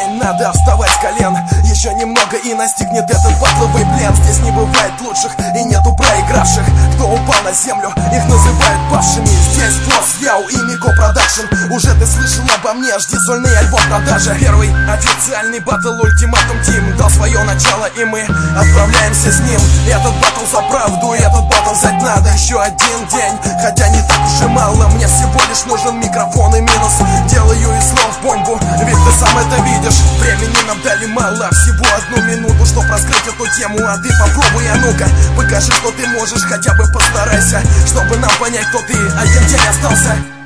день надо вставать с колен. Еще немного и настигнет этот батловый плен. Здесь не бывает лучших и нету проигравших. Кто упал на землю, их называют павшими. Здесь Босс, Яу и Мико Продакшн. Уже ты слышал обо мне, жди сольный альбом в продаже. Первый официальный батл Ультиматум Тим дал свое начало, и мы отправляемся с ним. Этот батл за правду, и этот батл взять надо. Еще один день, хотя не так уж и мало. Мне всего лишь нужен микрофон и минус. Делаю из слов бомбу, ведь ты сам это видишь. Времени нам дали мало, всего 1 минуту, чтоб раскрыть эту тему. А ты попробуй, а ну-ка, покажи, что ты можешь. Хотя бы постарайся, чтобы нам понять, кто ты. Один день остался.